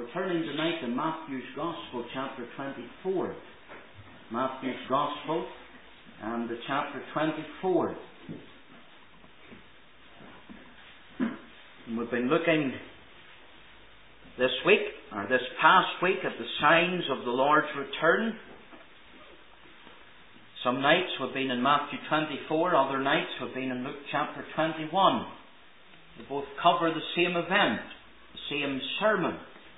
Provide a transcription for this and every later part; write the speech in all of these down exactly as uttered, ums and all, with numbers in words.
We're turning tonight to Matthew's Gospel, chapter twenty-four. Matthew's Gospel and the chapter twenty-four. And we've been looking this week, or this past week, at the signs of the Lord's return. Some nights we've been in Matthew twenty-four, other nights we've been in Luke chapter twenty-one. They both cover the same event, the same sermon.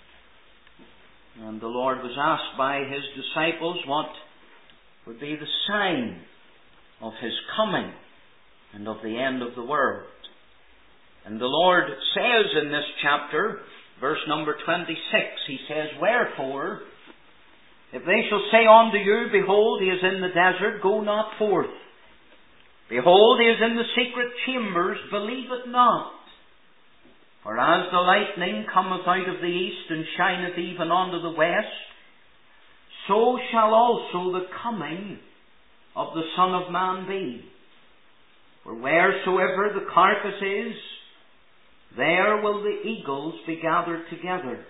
And the Lord was asked by His disciples what would be the sign of His coming and of the end of the world. And the Lord says in this chapter, verse number twenty-six, He says, "Wherefore, if they shall say unto you, Behold, He is in the desert, go not forth. Behold, He is in the secret chambers, believe it not. For as the lightning cometh out of the east, and shineth even unto the west, so shall also the coming of the Son of Man be. For wheresoever the carcass is, there will the eagles be gathered together.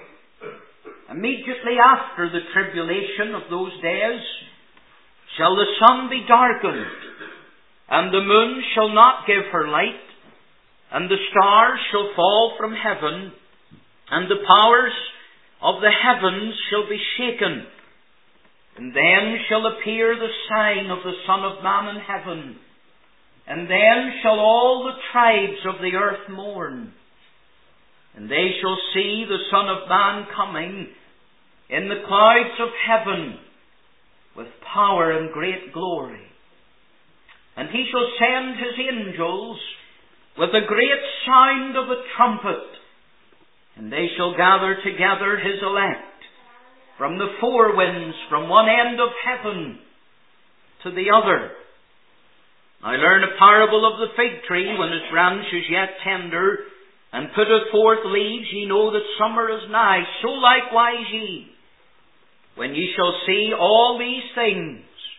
Immediately after the tribulation of those days shall the sun be darkened, and the moon shall not give her light, and the stars shall fall from heaven, and the powers of the heavens shall be shaken. And then shall appear the sign of the Son of Man in heaven. And then shall all the tribes of the earth mourn. And they shall see the Son of Man coming in the clouds of heaven with power and great glory. And He shall send His angels with a great sound of a trumpet, and they shall gather together His elect from the four winds, from one end of heaven to the other. Now learn a parable of the fig tree. When its branch is yet tender, and putteth forth leaves, ye know that summer is nigh. So likewise ye, when ye shall see all these things,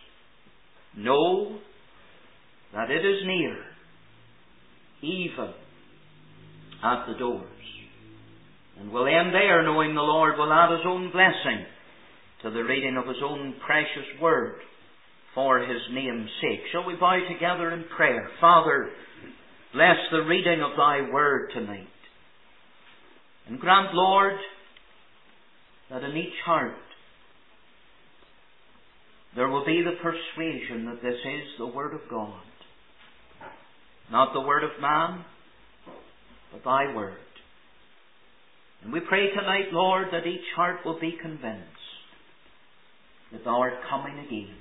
know that it is near, even at the doors. And we'll end there, knowing the Lord will add His own blessing to the reading of His own precious word for His name's sake. Shall we bow together in prayer? Father, bless the reading of Thy word tonight. And grant, Lord, that in each heart there will be the persuasion that this is the word of God. Not the word of man, but Thy word. And we pray tonight, Lord, that each heart will be convinced that Thou art coming again.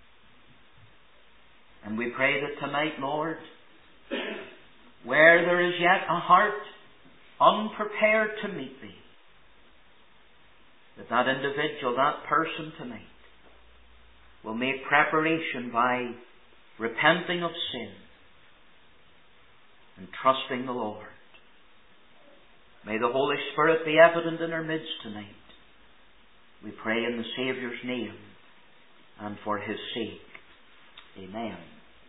And we pray that tonight, Lord, where there is yet a heart unprepared to meet Thee, that that individual, that person tonight, will make preparation by repenting of sin and trusting the Lord. May the Holy Spirit be evident in our midst tonight. We pray in the Saviour's name and for His sake. Amen.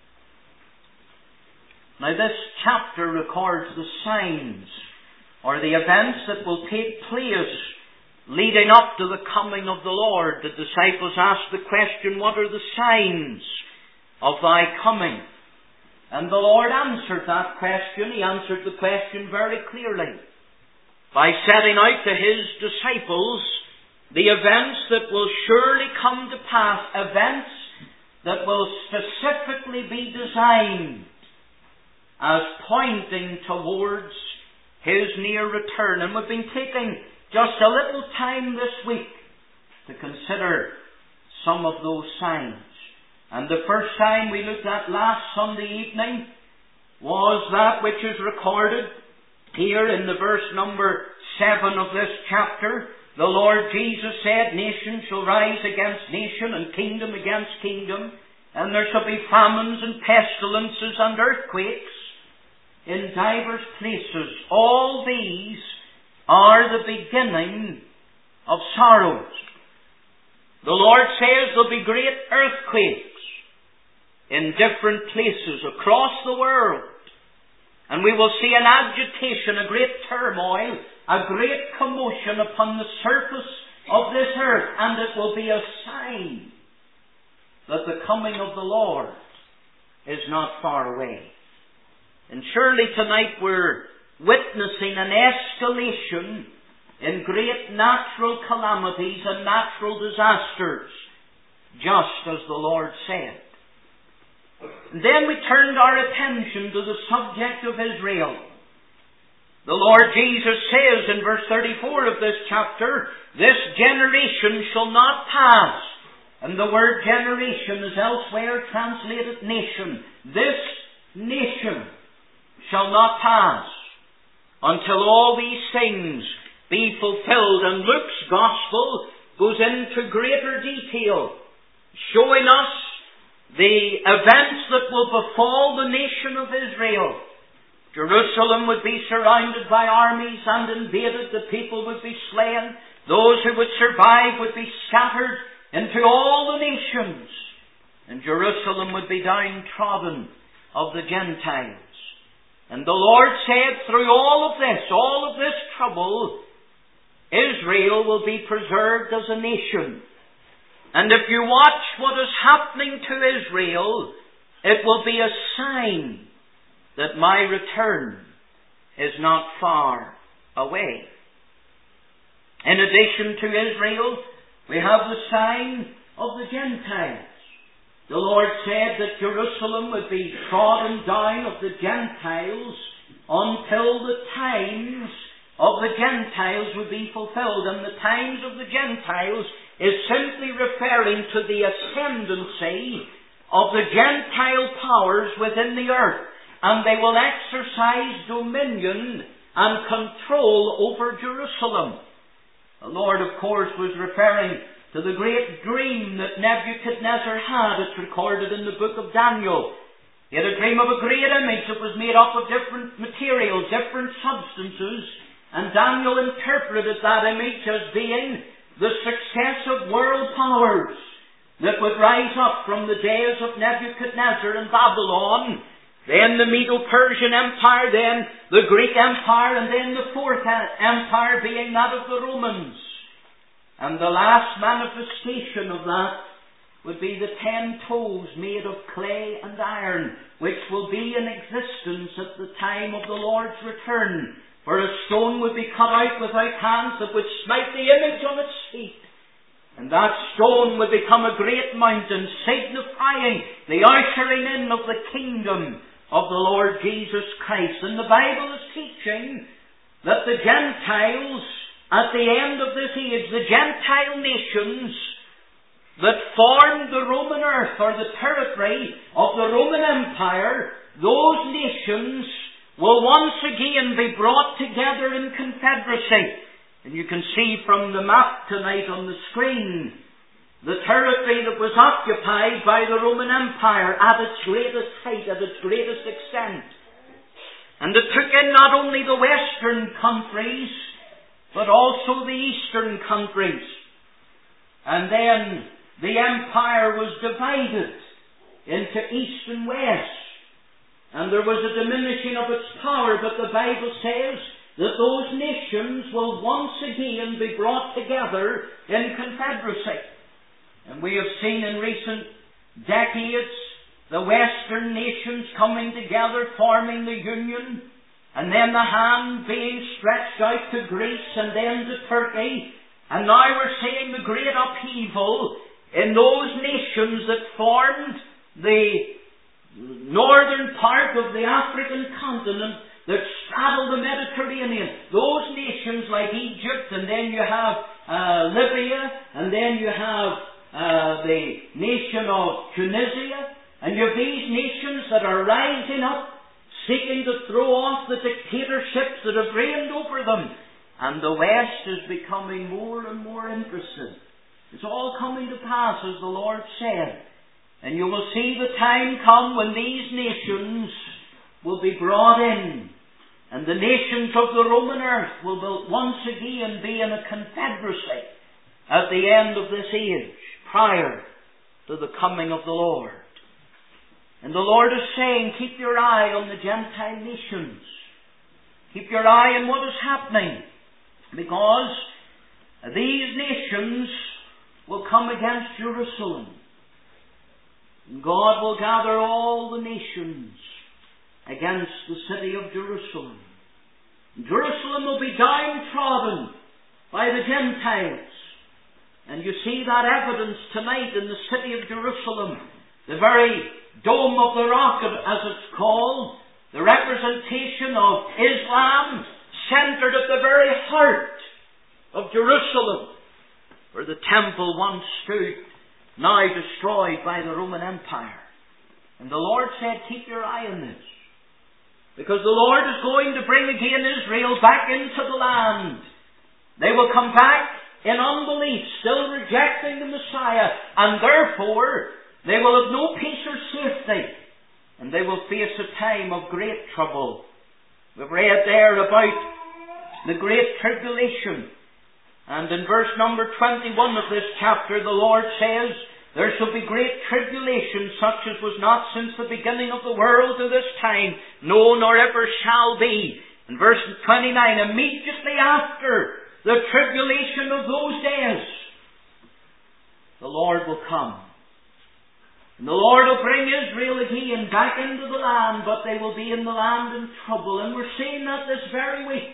Now this chapter records the signs or the events that will take place leading up to the coming of the Lord. The disciples asked the question, what are the signs of Thy coming? And the Lord answered that question. He answered the question very clearly by setting out to His disciples the events that will surely come to pass, events that will specifically be designed as pointing towards His near return. And we've been taking just a little time this week to consider some of those signs. And the first sign we looked at last Sunday evening was that which is recorded here in the verse number seven of this chapter. The Lord Jesus said, Nation shall rise against nation, and kingdom against kingdom, and there shall be famines and pestilences and earthquakes in divers places. All these are the beginning of sorrows. The Lord says there'll be great earthquakes in different places across the world. And we will see an agitation, a great turmoil, a great commotion upon the surface of this earth, and it will be a sign that the coming of the Lord is not far away. And surely tonight we're witnessing an escalation in great natural calamities and natural disasters, just as the Lord said. And then we turned our attention to the subject of Israel. The Lord Jesus says in verse thirty-four of this chapter, "This generation shall not pass." And the word generation is elsewhere translated nation. This nation shall not pass until all these things be fulfilled. And Luke's Gospel goes into greater detail, showing us the events that will befall the nation of Israel. Jerusalem would be surrounded by armies and invaded. The people would be slain. Those who would survive would be scattered into all the nations. And Jerusalem would be downtrodden of the Gentiles. And the Lord said, through all of this, all of this trouble, Israel will be preserved as a nation. And if you watch what is happening to Israel, it will be a sign that my return is not far away. In addition to Israel, we have the sign of the Gentiles. The Lord said that Jerusalem would be trodden down of the Gentiles until the times of the Gentiles would be fulfilled. And the times of the Gentiles is simply referring to the ascendancy of the Gentile powers within the earth. And they will exercise dominion and control over Jerusalem. The Lord, of course, was referring to the great dream that Nebuchadnezzar had. It's recorded in the book of Daniel. He had a dream of a great image that was made up of different materials, different substances, and Daniel interpreted that image as being the successive world powers that would rise up from the days of Nebuchadnezzar in Babylon, then the Medo-Persian Empire, then the Greek Empire, and then the fourth empire being that of the Romans. And the last manifestation of that would be the ten toes made of clay and iron, which will be in existence at the time of the Lord's return. For a stone would be cut out without hands that would smite the image on its feet. And that stone would become a great mountain, signifying the ushering in of the kingdom of the Lord Jesus Christ. And the Bible is teaching that the Gentiles, at the end of this age, the Gentile nations that formed the Roman earth, or the territory of the Roman Empire, those nations will once again be brought together in confederacy. And you can see from the map tonight on the screen the territory that was occupied by the Roman Empire at its greatest height, at its greatest extent. And it took in not only the western countries, but also the eastern countries. And then the empire was divided into east and west. And there was a diminishing of its power, but the Bible says that those nations will once again be brought together in confederacy. And we have seen in recent decades the western nations coming together, forming the Union, and then the hand being stretched out to Greece and then to Turkey. And now we're seeing the great upheaval in those nations that formed the northern part of the African continent that straddle the Mediterranean. Those nations like Egypt, and then you have uh, Libya, and then you have uh, the nation of Tunisia, and you have these nations that are rising up, seeking to throw off the dictatorships that have reigned over them. And the West is becoming more and more interested. It's all coming to pass, as the Lord said. And you will see the time come when these nations will be brought in. And the nations of the Roman earth will once again be in a confederacy at the end of this age, prior to the coming of the Lord. And the Lord is saying, keep your eye on the Gentile nations. Keep your eye on what is happening. Because these nations will come against Jerusalem. And God will gather all the nations against the city of Jerusalem. Jerusalem will be downtrodden by the Gentiles. And you see that evidence tonight in the city of Jerusalem. The very Dome of the Rock, as it's called, the representation of Islam, centered at the very heart of Jerusalem, where the temple once stood, now destroyed by the Roman Empire. And the Lord said, keep your eye on this. Because the Lord is going to bring again Israel back into the land. They will come back in unbelief, still rejecting the Messiah, and therefore they will have no peace or safety, and they will face a time of great trouble. We've read there about the great tribulation, and in verse number twenty-one of this chapter the Lord says, there shall be great tribulation, such as was not since the beginning of the world to this time, no, nor ever shall be. In verse twenty-nine, immediately after the tribulation of those days, the Lord will come. And the Lord will bring Israel again back into the land, but they will be in the land in trouble. And we're seeing that this very week.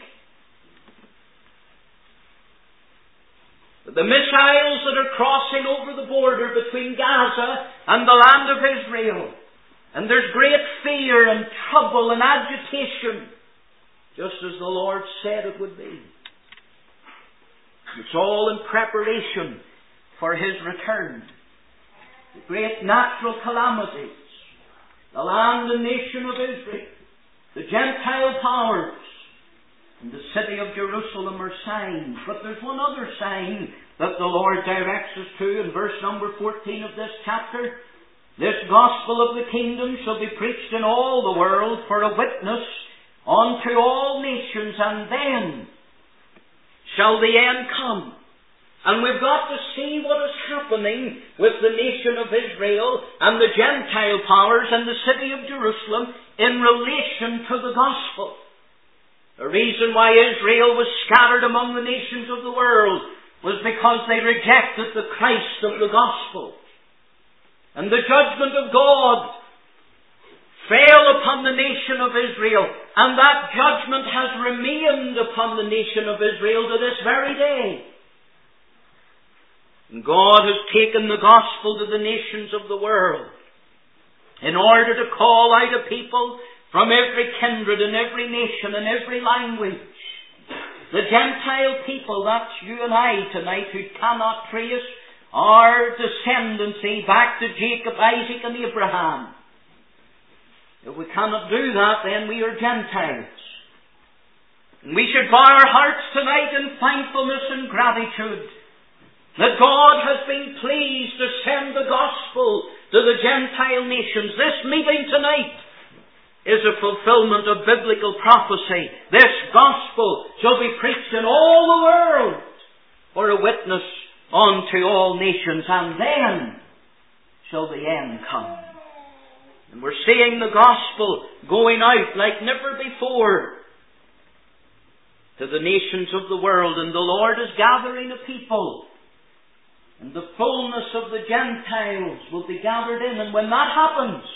The missiles that are crossing over the border between Gaza and the land of Israel. And there's great fear and trouble and agitation, just as the Lord said it would be. It's all in preparation for His return. The great natural calamities, the land and nation of Israel, the Gentile powers, and the city of Jerusalem are signs. But there's one other sign that the Lord directs us to in verse number fourteen of this chapter. This gospel of the kingdom shall be preached in all the world for a witness unto all nations, and then shall the end come. And we've got to see what is happening with the nation of Israel and the Gentile powers and the city of Jerusalem in relation to the gospel. The reason why Israel was scattered among the nations of the world was because they rejected the Christ of the gospel. And the judgment of God fell upon the nation of Israel, and that judgment has remained upon the nation of Israel to this very day. And God has taken the gospel to the nations of the world in order to call out a people from every kindred and every nation and every language. The Gentile people, that's you and I tonight, who cannot trace our descendancy back to Jacob, Isaac and Abraham. If we cannot do that, then we are Gentiles. And we should bow our hearts tonight in thankfulness and gratitude that God has been pleased to send the gospel to the Gentile nations. This meeting tonight is a fulfillment of biblical prophecy. This gospel shall be preached in all the world for a witness unto all nations, and then shall the end come. And we're seeing the gospel going out like never before to the nations of the world, and the Lord is gathering a people. And the fullness of the Gentiles will be gathered in. And when that happens,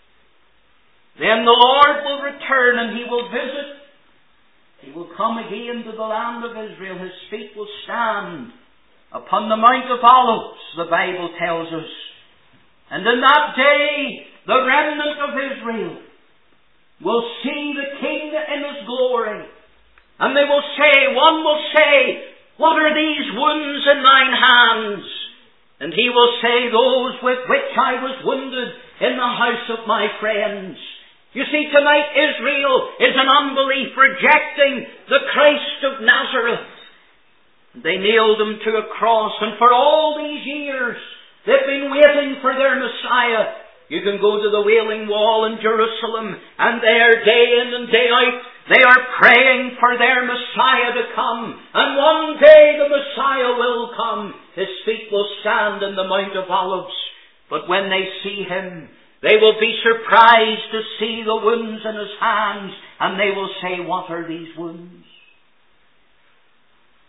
then the Lord will return and He will visit. He will come again to the land of Israel. His feet will stand upon the Mount of Olives, the Bible tells us. And in that day, the remnant of Israel will see the King in His glory. And they will say, one will say, what are these wounds in thine hands? And he will say, those with which I was wounded in the house of my friends. You see, tonight Israel is in unbelief, rejecting the Christ of Nazareth. They nailed Him to a cross, and for all these years they've been waiting for their Messiah. You can go to the Wailing Wall in Jerusalem, and there, day in and day out, they are praying for their Messiah to come. And one day the Messiah will come. His feet will stand in the Mount of Olives. But when they see Him, they will be surprised to see the wounds in His hands. And they will say, what are these wounds?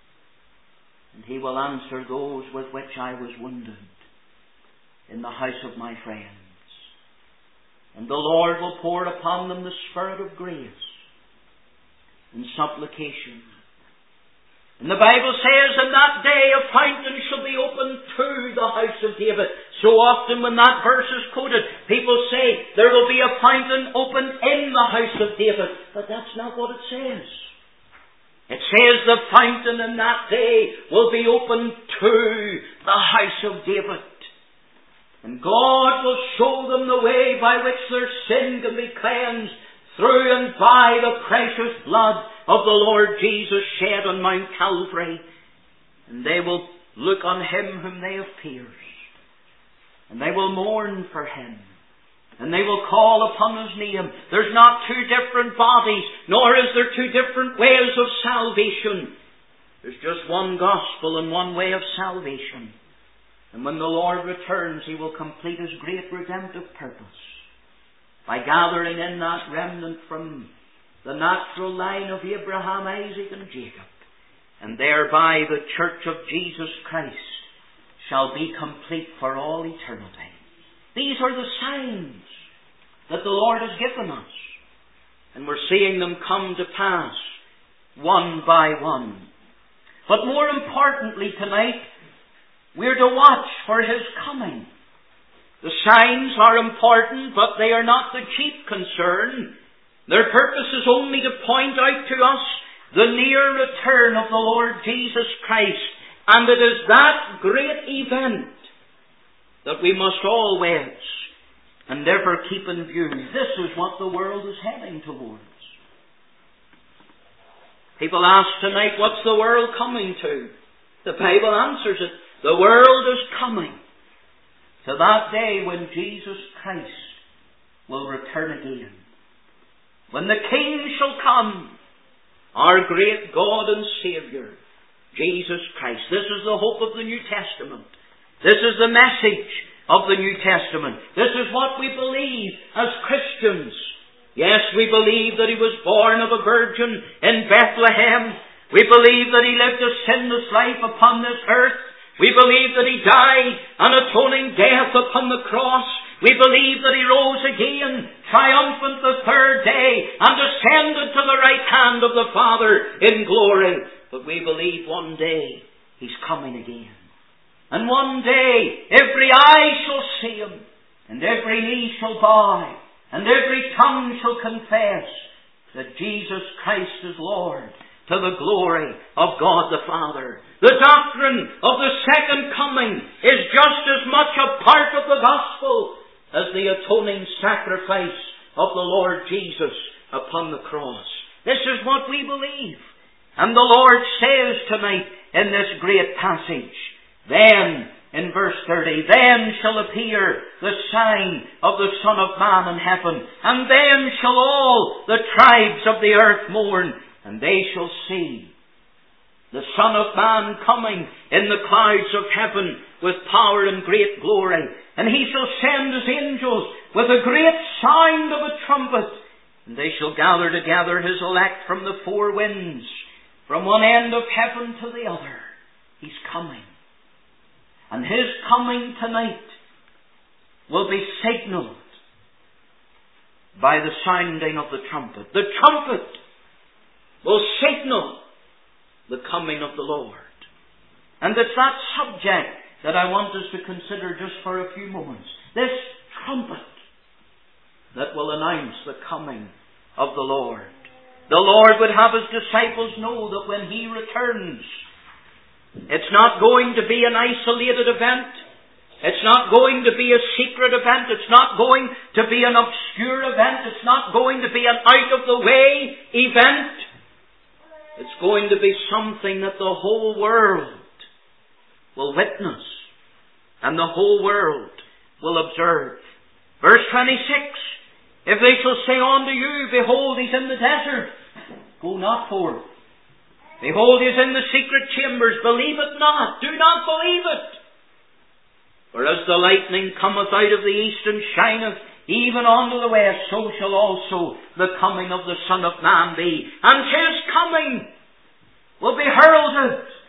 And He will answer those with which I was wounded in the house of my friends. And the Lord will pour upon them the Spirit of grace and supplication. And the Bible says, in that day a fountain shall be opened to the house of David. So often when that verse is quoted, people say there will be a fountain opened in the house of David. But that's not what it says. It says the fountain in that day will be opened to the house of David. And God will show them the way by which their sin can be cleansed through and by the precious blood of the Lord Jesus shed on Mount Calvary. And they will look on Him whom they have pierced. And they will mourn for Him. And they will call upon His name. There's not two different bodies, nor is there two different ways of salvation. There's just one gospel and one way of salvation. And when the Lord returns, He will complete His great redemptive purpose by gathering in that remnant from the natural line of Abraham, Isaac, and Jacob. And thereby the church of Jesus Christ shall be complete for all eternity. These are the signs that the Lord has given us. And we're seeing them come to pass one by one. But more importantly tonight, we're to watch for His coming. The signs are important, but they are not the chief concern. Their purpose is only to point out to us the near return of the Lord Jesus Christ. And it is that great event that we must always and ever keep in view. This is what the world is heading towards. People ask tonight, what's the world coming to? The Bible answers it. The world is coming to that day when Jesus Christ will return again. When the King shall come, our great God and Saviour, Jesus Christ. This is the hope of the New Testament. This is the message of the New Testament. This is what we believe as Christians. Yes, we believe that He was born of a virgin in Bethlehem. We believe that He lived a sinless life upon this earth. We believe that He died an atoning death upon the cross. We believe that He rose again, triumphant the third day, and ascended to the right hand of the Father in glory. But we believe one day He's coming again. And one day every eye shall see Him, and every knee shall bow, and every tongue shall confess that Jesus Christ is Lord, to the glory of God the Father. The doctrine of the second coming is just as much a part of the gospel as the atoning sacrifice of the Lord Jesus upon the cross. This is what we believe. And the Lord says tonight in this great passage, then, in verse thirty, then shall appear the sign of the Son of Man in heaven, and then shall all the tribes of the earth mourn, and they shall see the Son of Man coming in the clouds of heaven with power and great glory. And He shall send His angels with a great sound of a trumpet. And they shall gather together His elect from the four winds, from one end of heaven to the other. He's coming. And His coming tonight will be signaled by the sounding of the trumpet. The trumpet will signal the coming of the Lord. And it's that subject that I want us to consider just for a few moments. This trumpet that will announce the coming of the Lord. The Lord would have His disciples know that when He returns, it's not going to be an isolated event. It's not going to be a secret event. It's not going to be an obscure event. It's not going to be an out-of-the-way event. It's going to be something that the whole world will witness and the whole world will observe. Verse twenty-six, if they shall say unto you, behold, He's in the desert, go not forth. Behold, He is in the secret chambers, believe it not, do not believe it. For as the lightning cometh out of the east and shineth even unto the west, so shall also the coming of the Son of Man be. And His coming will be heralded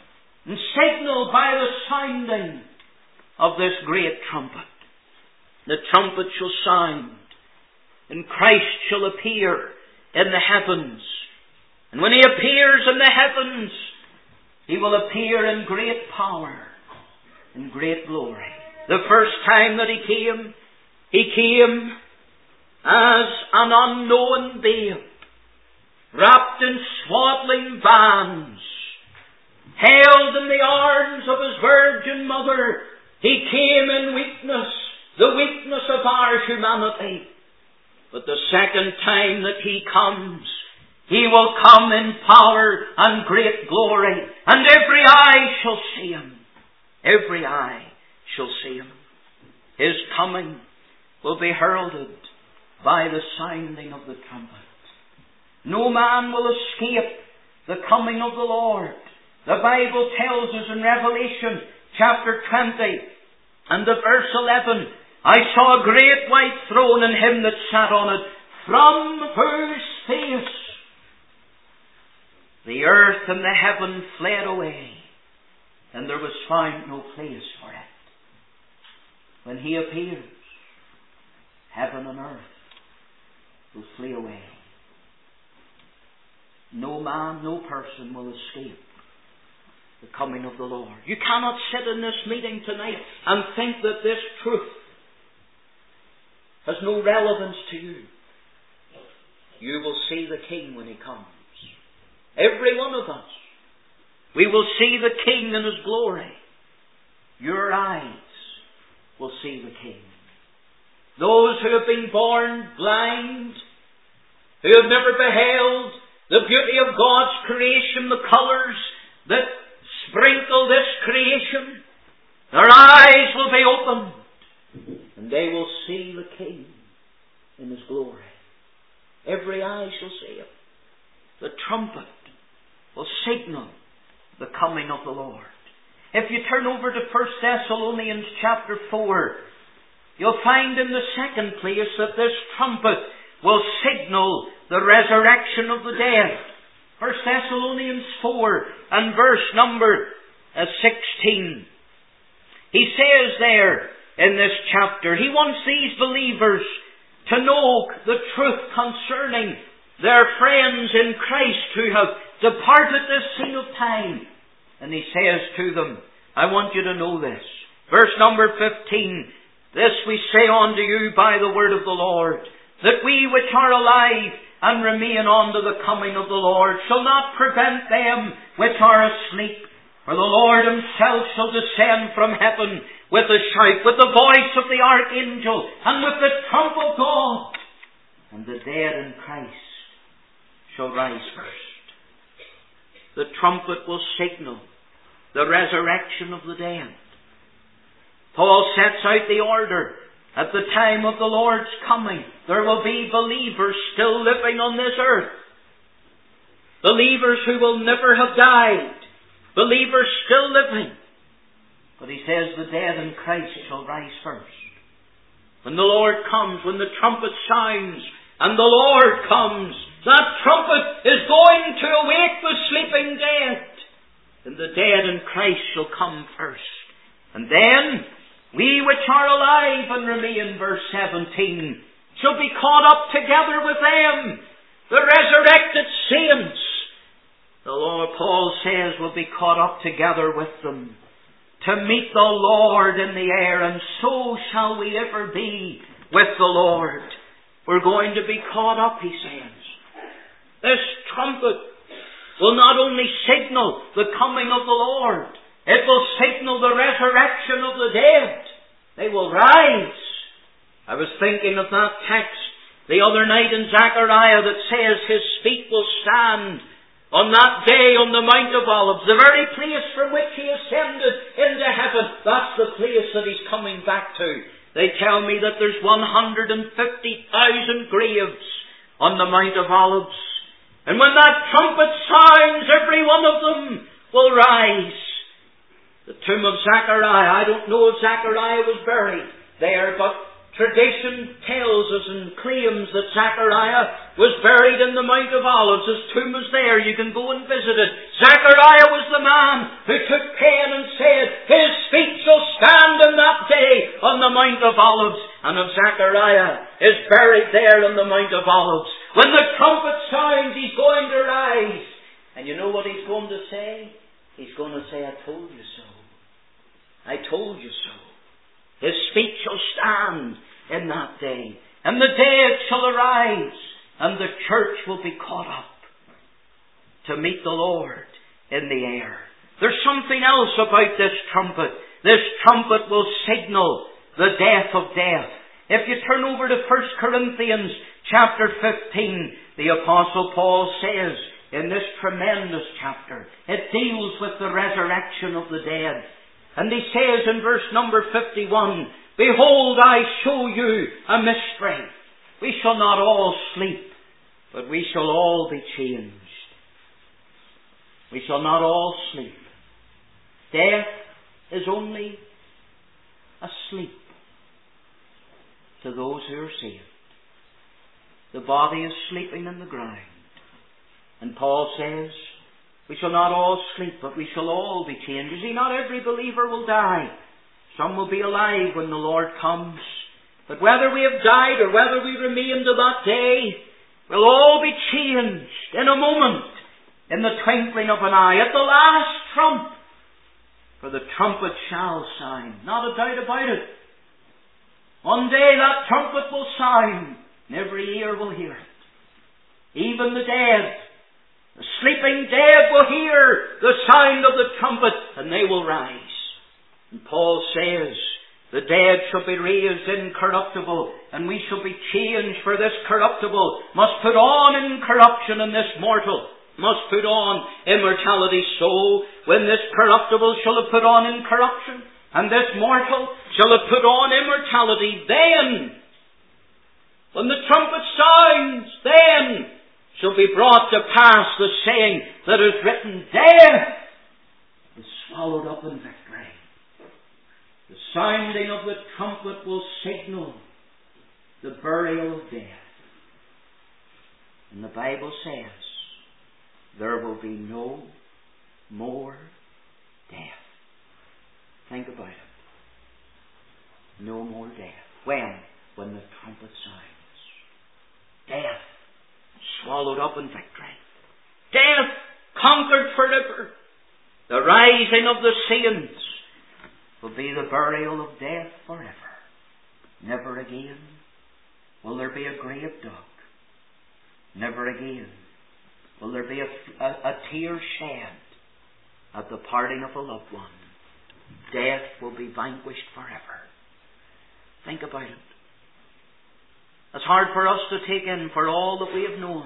and signal by the sounding of this great trumpet. The trumpet shall sound, and Christ shall appear in the heavens. And when He appears in the heavens, He will appear in great power and great glory. The first time that He came, He came as an unknown babe, wrapped in swaddling bands, held in the arms of His virgin mother. He came in weakness, the weakness of our humanity. But the second time that He comes, He will come in power and great glory, and every eye shall see Him. Every eye shall see Him. His coming will be heralded by the sounding of the trumpet. No man will escape the coming of the Lord. The Bible tells us in Revelation chapter twenty and the verse eleven, I saw a great white throne and Him that sat on it, from whose face the earth and the heaven fled away, and there was found no place for it. When He appears, heaven and earth will flee away. No man, no person will escape the coming of the Lord. You cannot sit in this meeting tonight and think that this truth has no relevance to you. You will see the King when He comes. Every one of us. We will see the King in His glory. Your eyes will see the King. Those who have been born blind, who have never beheld the beauty of God's creation, the colours that sprinkle this creation, their eyes will be opened, and they will see the King in His glory. Every eye shall see Him. The trumpet will signal the coming of the Lord. If you turn over to First Thessalonians chapter four, you'll find in the second place that this trumpet will signal the resurrection of the dead. First Thessalonians four and verse number sixteen. He says there in this chapter, he wants these believers to know the truth concerning their friends in Christ who have departed this scene of time. And he says to them, I want you to know this. Verse number fifteen, this we say unto you by the word of the Lord, that we which are alive and remain unto the coming of the Lord shall not prevent them which are asleep. For the Lord Himself shall descend from heaven with a shout, with the voice of the archangel, and with the trump of God. And the dead in Christ shall rise first. The trumpet will signal the resurrection of the dead. Paul sets out the order. At the time of the Lord's coming, there will be believers still living on this earth. Believers who will never have died. Believers still living. But he says the dead in Christ shall rise first. When the Lord comes, when the trumpet sounds, and the Lord comes, that trumpet is going to awake the sleeping dead. And the dead in Christ shall come first. And then we which are alive and remain, verse seventeen, shall be caught up together with them, the resurrected saints. The Lord, Paul says, will be caught up together with them to meet the Lord in the air, and so shall we ever be with the Lord. We're going to be caught up, he says. This trumpet will not only signal the coming of the Lord, it will signal the resurrection of the dead. They will rise. I was thinking of that text the other night in Zechariah that says His feet will stand on that day on the Mount of Olives, the very place from which He ascended into heaven. That's the place that He's coming back to. They tell me that there's one hundred fifty thousand graves on the Mount of Olives. And when that trumpet sounds, every one of them will rise. The tomb of Zechariah, I don't know if Zechariah was buried there, but Tradition tells us and claims that Zechariah was buried in the Mount of Olives. His tomb is there. You can go and visit it. Zechariah was the man who took pen and said, his feet shall stand in that day on the Mount of Olives. And of Zechariah is buried there on the Mount of Olives. When the trumpet sounds, he's going to rise. And you know what he's going to say? He's going to say, I told you so. I told you so. His feet shall stand in that day. And the dead shall arise. And the church will be caught up to meet the Lord in the air. There's something else about this trumpet. This trumpet will signal the death of death. If you turn over to First Corinthians chapter fifteen, the Apostle Paul says in this tremendous chapter, it deals with the resurrection of the dead. And he says in verse number fifty-one, behold, I show you a mystery. We shall not all sleep, but we shall all be changed. We shall not all sleep. Death is only a sleep to those who are saved. The body is sleeping in the ground. And Paul says, we shall not all sleep, but we shall all be changed. You see, not every believer will die. Some will be alive when the Lord comes. But whether we have died or whether we remain to that day, we'll all be changed in a moment, in the twinkling of an eye, at the last trump. For the trumpet shall sound. Not a doubt about it. One day that trumpet will sound, and every ear will hear it. Even the dead, the sleeping dead will hear the sound of the trumpet, and they will rise. And Paul says, the dead shall be raised incorruptible, and we shall be changed, for this corruptible must put on incorruption, and this mortal must put on immortality. So, when this corruptible shall have put on incorruption, and this mortal shall have put on immortality, then, when the trumpet sounds, then shall be brought to pass the saying that is written, death is swallowed up in victory. The sounding of the trumpet will signal the burial of death. And the Bible says, there will be no more death. Think about it. No more death. When? When the trumpet sounds. Death swallowed up in victory. Death conquered forever. The rising of the saints will be the burial of death forever. Never again will there be a grave dug. Never again will there be a, a, a tear shed at the parting of a loved one. Death will be vanquished forever. Think about it. It's hard for us to take in, for all that we have known,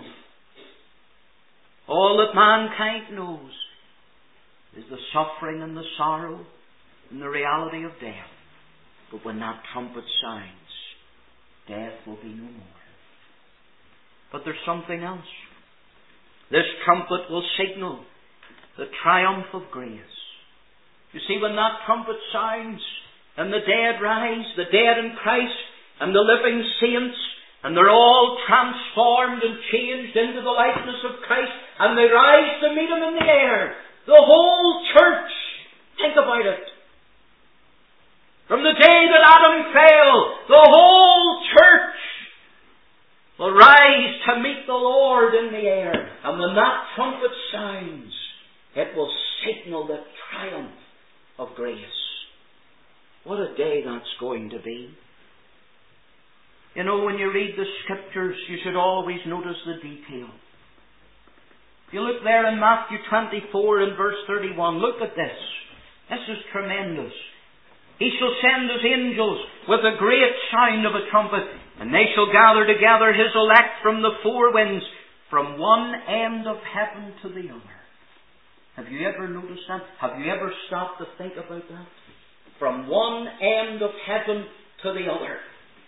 all that mankind knows, is the suffering and the sorrow and the reality of death. But when that trumpet sounds, death will be no more. But there's something else. This trumpet will signal the triumph of grace. You see, when that trumpet sounds and the dead rise, the dead in Christ and the living saints, and they're all transformed and changed into the likeness of Christ, and they rise to meet Him in the air, the whole church, think about it. From the day that Adam fell, the whole church will rise to meet the Lord in the air. And when that trumpet sounds, it will signal the triumph of grace. What a day that's going to be. You know, when you read the Scriptures, you should always notice the detail. If you look there in Matthew twenty-four and verse thirty-one, look at this. This is tremendous. He shall send His angels with a great sound of a trumpet, and they shall gather together His elect from the four winds, from one end of heaven to the other. Have you ever noticed that? Have you ever stopped to think about that? From one end of heaven to the other.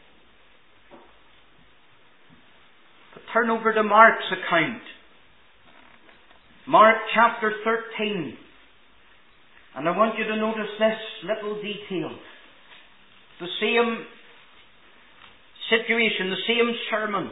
But turn over to Mark's account. Mark chapter thirteen. And I want you to notice this little detail. The same situation, the same sermon.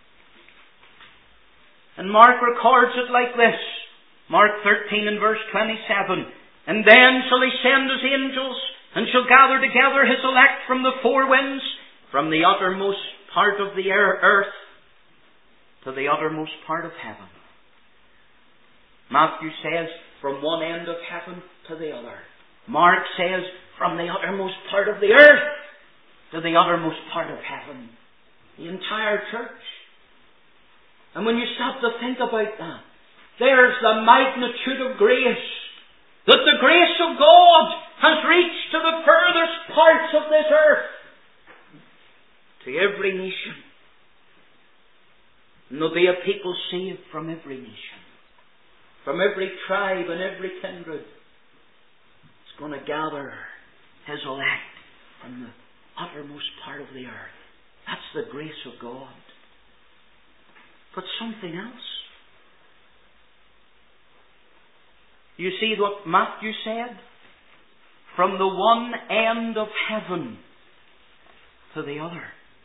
And Mark records it like this. Mark thirteen and verse twenty-seven. And then shall he send his angels, and shall gather together his elect from the four winds, from the uttermost part of the earth to the uttermost part of heaven. Matthew says, from one end of heaven to the other. Mark says, from the uttermost part of the earth to the uttermost part of heaven. The entire church. And when you stop to think about that, there's the magnitude of grace. That the grace of God has reached to the furthest parts of this earth. To every nation. And there'll be a people saved from every nation. From every tribe and every kindred. It's going to gather His elect from the uttermost part of the earth. That's the grace of God. But something else. You see what Matthew said? From the one end of heaven to the other.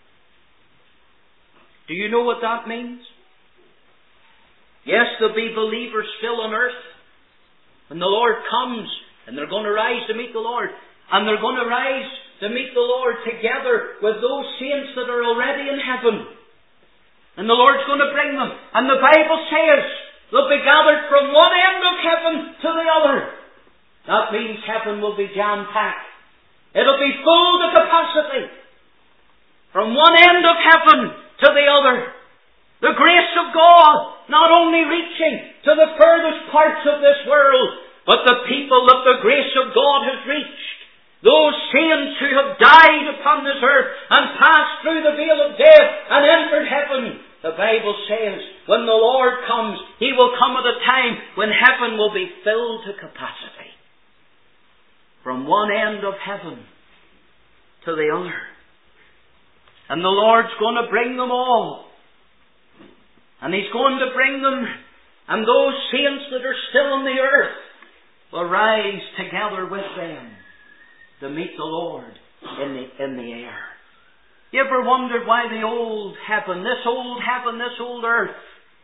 Do you know what that means? Yes, there'll be believers still on earth. When the Lord comes, and they're going to rise to meet the Lord. And they're going to rise to meet the Lord together with those saints that are already in heaven. And the Lord's going to bring them. And the Bible says they'll be gathered from one end of heaven to the other. That means heaven will be jam-packed. It'll be full to capacity. From one end of heaven to the other. The grace of God not only reaching to the furthest parts of this world, but the people that the grace of God has reached. Those saints who have died upon this earth and passed through the veil of death and entered heaven. The Bible says when the Lord comes, He will come at a time when heaven will be filled to capacity. From one end of heaven to the other. And the Lord's going to bring them all. And He's going to bring them, and those saints that are still on the earth will rise together with them to meet the Lord in the, in the air. You ever wondered why the old heaven, this old heaven, this old earth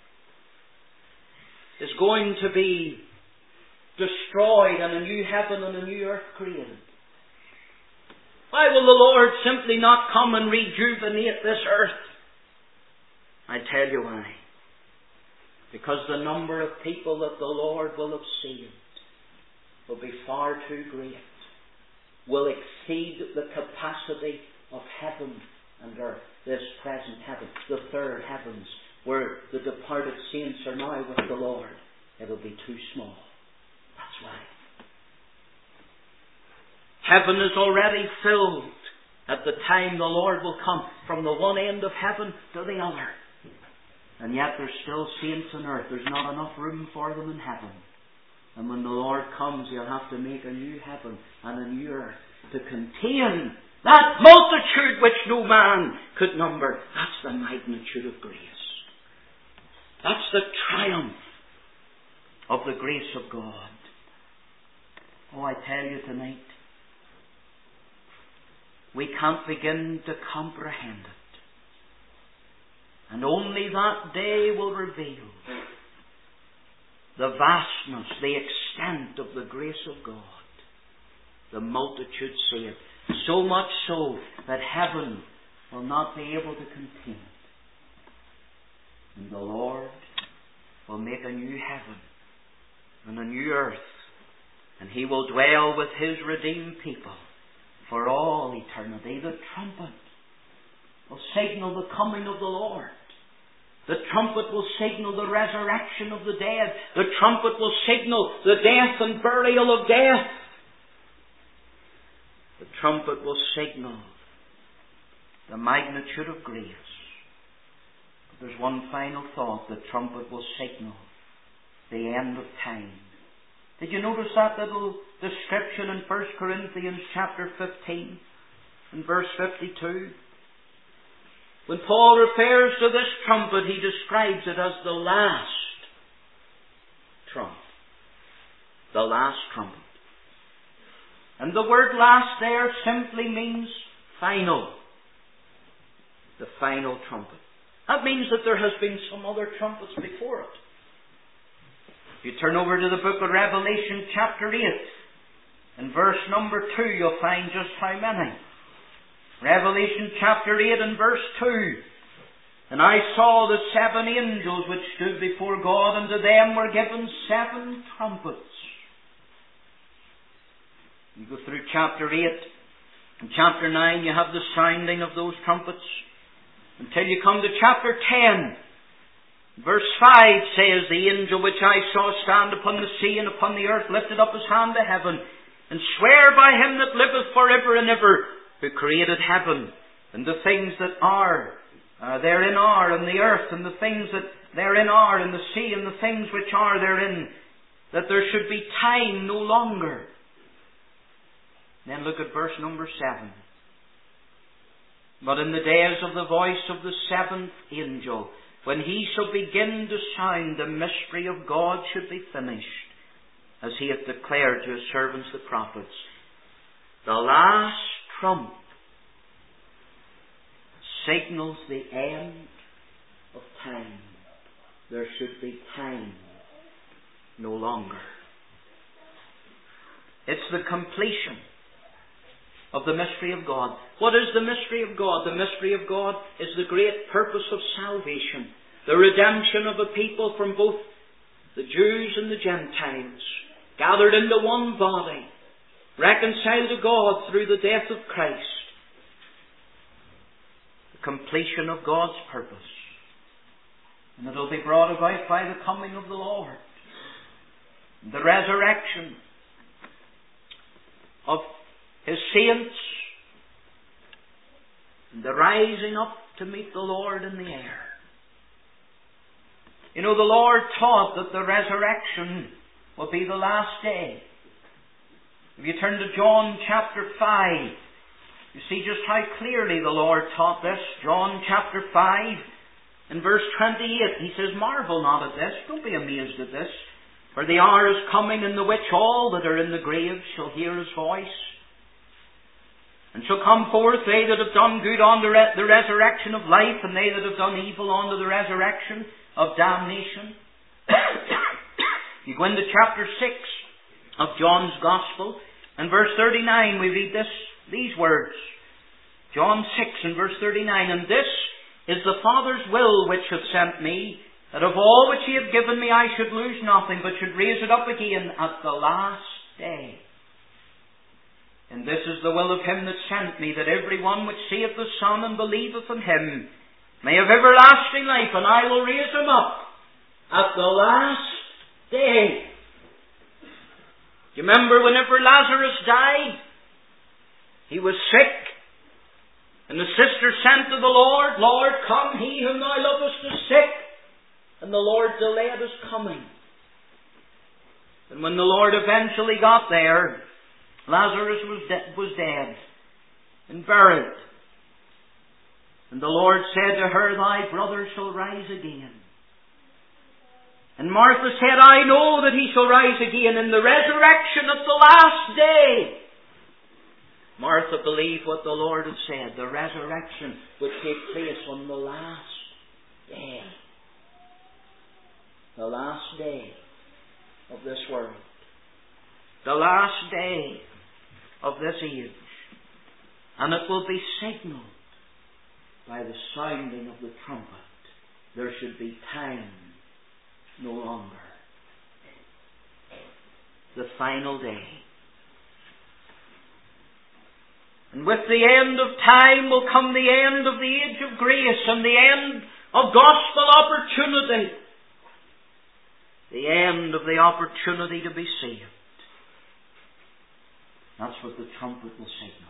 is going to be destroyed and a new heaven and a new earth created? Why will the Lord simply not come and rejuvenate this earth? I tell you why. Because the number of people that the Lord will have saved will be far too great. Will exceed the capacity of heaven and earth. This present heaven, the third heavens, where the departed saints are now with the Lord. It'll be too small. That's why. Heaven is already filled at the time the Lord will come from the one end of heaven to the other. And yet there's still saints on earth. There's not enough room for them in heaven. And when the Lord comes, He'll have to make a new heaven and a new earth to contain that multitude which no man could number. That's the magnitude of grace. That's the triumph of the grace of God. Oh, I tell you tonight, we can't begin to comprehend it. And only that day will reveal the vastness, the extent of the grace of God. The multitude saved. So much so that heaven will not be able to contain it. And the Lord will make a new heaven and a new earth. And He will dwell with His redeemed people for all eternity. The trumpet will signal the coming of the Lord. The trumpet will signal the resurrection of the dead. The trumpet will signal the death and burial of death. The trumpet will signal the magnitude of grace. But there's one final thought. The trumpet will signal the end of time. Did you notice that little description in First Corinthians chapter fifteen and verse fifty-two? When Paul refers to this trumpet, he describes it as the last trump. The last trumpet. And the word last there simply means final. The final trumpet. That means that there has been some other trumpets before it. If you turn over to the book of Revelation chapter eight, in verse number two, you'll find just how many. Revelation chapter eight and verse two. And I saw the seven angels which stood before God, and to them were given seven trumpets. You go through chapter eight. In chapter nine you have the sounding of those trumpets. Until you come to chapter ten. Verse five says, the angel which I saw stand upon the sea and upon the earth lifted up his hand to heaven, and sware by him that liveth for ever and ever, who created heaven, and the things that are uh, therein are, and the earth, and the things that therein are, and the sea, and the things which are therein, that there should be time no longer. Then look at verse number seven. But in the days of the voice of the seventh angel, when he shall begin to sound, the mystery of God should be finished, as he hath declared to his servants the prophets. The last trump signals the end of time. There should be time no longer. It's the completion of the mystery of God. What is the mystery of God? The mystery of God is the great purpose of salvation. The redemption of a people from both the Jews and the Gentiles, gathered into one body, reconciled to God through the death of Christ. The completion of God's purpose. And it will be brought about by the coming of the Lord. The resurrection of His saints, and the rising up to meet the Lord in the air. You know, the Lord taught that the resurrection will be the last day. If you turn to John chapter five, you see just how clearly the Lord taught this. John chapter five, in verse twenty-eight, He says, marvel not at this, don't be amazed at this, for the hour is coming in the which all that are in the grave shall hear His voice, and shall come forth, they that have done good unto the resurrection of life, and they that have done evil unto the resurrection of damnation. You go into chapter six of John's Gospel, and verse thirty-nine, we read this, these words. John six and verse thirty-nine, and this is the Father's will which hath sent me, that of all which He hath given me I should lose nothing, but should raise it up again at the last day. And this is the will of Him that sent me, that every one which seeth the Son and believeth in Him may have everlasting life, and I will raise him up at the last day. Do you remember whenever Lazarus died? He was sick, and the sister sent to the Lord, Lord, come, he whom thou lovest is sick. And the Lord delayed his coming. And when the Lord eventually got there, Lazarus was, de- was dead and buried. And the Lord said to her, thy brother shall rise again. And Martha said, I know that he shall rise again in the resurrection at the last day. Martha believed what the Lord had said. The resurrection would take place on the last day. The last day of this world. The last day of this age. And it will be signaled by the sounding of the trumpet. There should be time no longer. The final day. And with the end of time will come the end of the age of grace and the end of gospel opportunity. The end of the opportunity to be saved. That's what the trumpet will signal.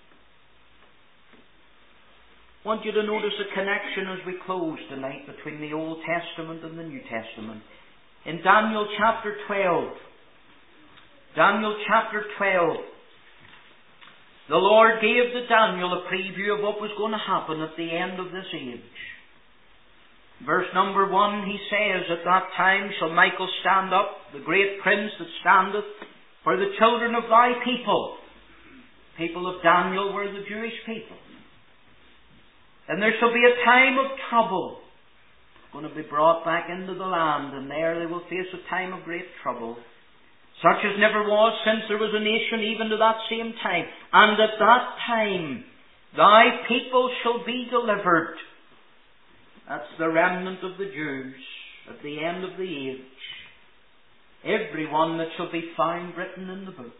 I want you to notice a connection as we close tonight between the Old Testament and the New Testament. In Daniel chapter twelve, Daniel chapter twelve, the Lord gave to Daniel a preview of what was going to happen at the end of this age. Verse number one, he says, at that time shall Michael stand up, the great prince that standeth for the children of thy people. People of Daniel were the Jewish people. And there shall be a time of trouble. Going to be brought back into the land, and there they will face a time of great trouble, such as never was since there was a nation even to that same time. And at that time thy people shall be delivered. That's the remnant of the Jews at the end of the age. Every one that shall be found written in the book.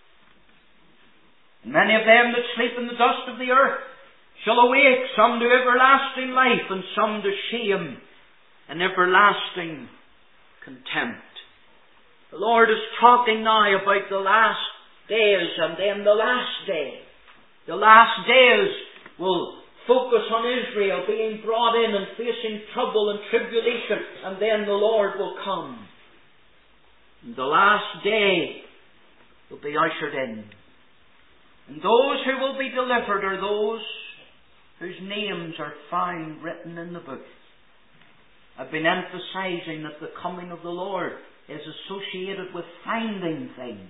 And many of them that sleep in the dust of the earth shall awake, some to everlasting life, and some to shame and everlasting contempt. The Lord is talking now about the last days, and then the last day. The last days will focus on Israel being brought in and facing trouble and tribulation, and then the Lord will come. And the last day will be ushered in. And those who will be delivered are those whose names are found written in the book. I've been emphasizing that the coming of the Lord is associated with finding things.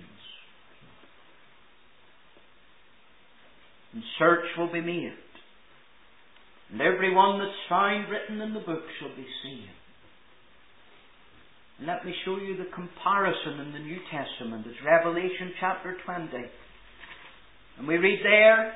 And search will be made. And every one that's found written in the book shall be saved. And let me show you the comparison in the New Testament. It's Revelation chapter twenty. And we read there,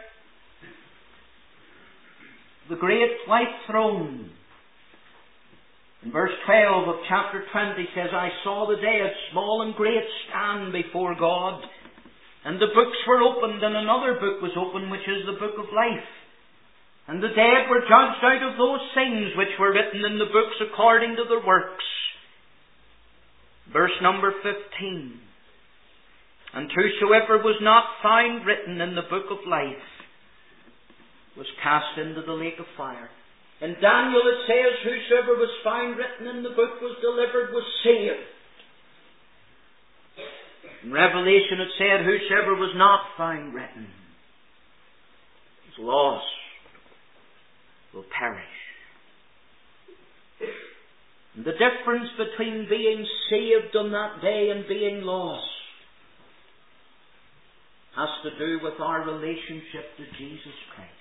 the great white throne. In verse twelve of chapter twenty says, I saw the dead, small and great, stand before God. And the books were opened, and another book was opened, which is the book of life. And the dead were judged out of those things which were written in the books according to their works. Verse number fifteen. And whosoever was not found written in the book of life was cast into the lake of fire. In Daniel it says, whosoever was found written in the book was delivered, was saved. In Revelation it said, whosoever was not found written was lost, will perish. And the difference between being saved on that day and being lost has to do with our relationship to Jesus Christ.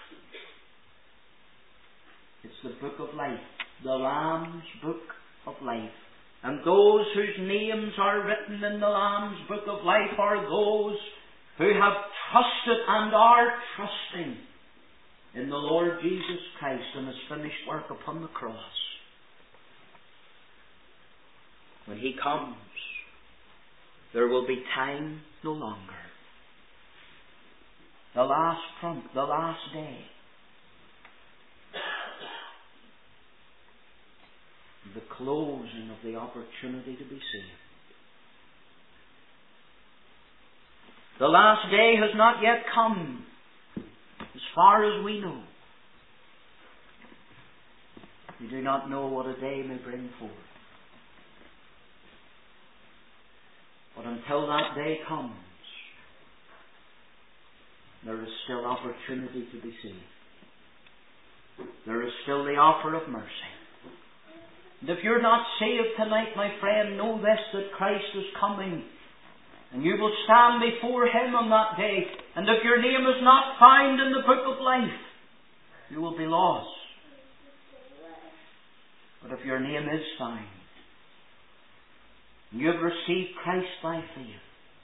It's the book of life, the Lamb's book of life. And those whose names are written in the Lamb's book of life are those who have trusted and are trusting in the Lord Jesus Christ and His finished work upon the cross. When He comes, there will be time no longer. The last trump, the last day. The closing of the opportunity to be saved. The last day has not yet come, as far as we know. We do not know what a day may bring forth. But until that day comes, there is still opportunity to be saved. There is still the offer of mercy. And if you're not saved tonight, my friend, know this, that Christ is coming. And you will stand before Him on that day. And if your name is not found in the book of life, you will be lost. But if your name is found, and you have received Christ by faith,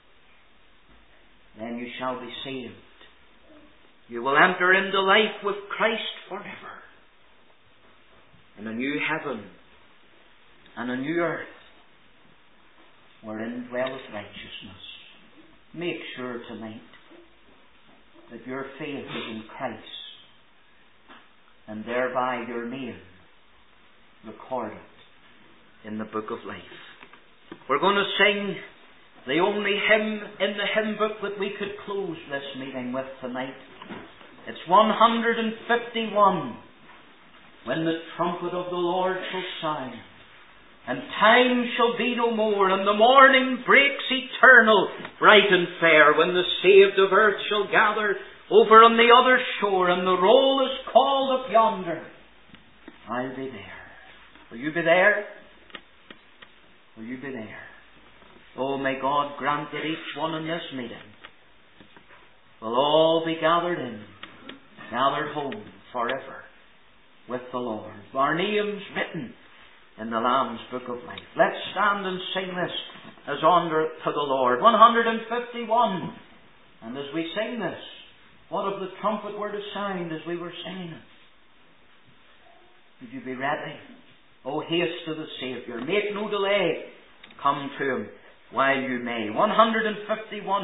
then you shall be saved. You will enter into life with Christ forever. In a new heaven and a new earth wherein dwelleth righteousness. Make sure tonight that your faith is in Christ, and thereby your name recorded in the book of life. We're going to sing the only hymn in the hymn book that we could close this meeting with tonight. It's one hundred fifty-one. When the trumpet of the Lord shall sound, and time shall be no more, and the morning breaks eternal, bright and fair, when the saved of earth shall gather over on the other shore, and the roll is called up yonder, I'll be there. Will you be there? Will you be there? Oh, may God grant that each one in this meeting will all be gathered in, gathered home forever. with the Lord. Our names written in the Lamb's Book of Life. Let's stand and sing this as honour to the Lord. one hundred fifty-one. And as we sing this, what of the trumpet were to sound as we were singing it? Would you be ready? Oh, haste to the Saviour. Make no delay. Come to Him while you may. one hundred fifty-one.